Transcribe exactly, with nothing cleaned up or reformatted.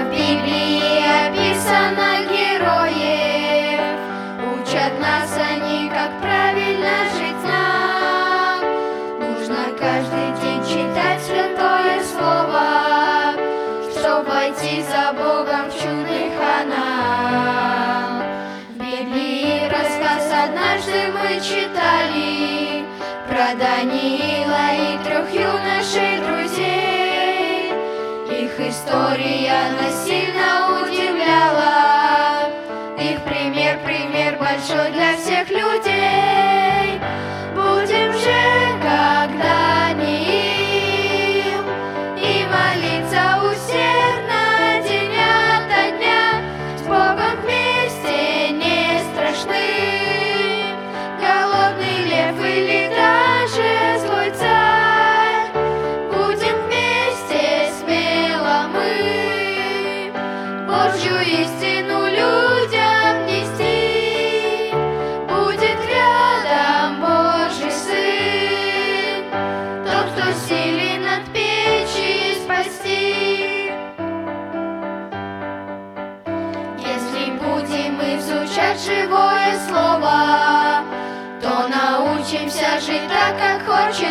в Библии описано героев, учат нас они, как правильно жить нам. Нужно каждый день читать святое слово, чтоб войти за Богом в чудный Ханаан. В Библии рассказ однажды мы читали про Даниила и трех юношей друзей. Их история нас сильно удивляла, их пример, пример большой для всех людей. Будем же, как Даниил, и молиться усердно день ото дня, с Богом вместе не страшны голодный лев или даже злой царь. Будем вместе смело мы Божью истину людям нести. Будет рядом Божий Сын, тот, кто силен от печи спасти. Если будем изучать живое слово, то научимся жить так, как хочет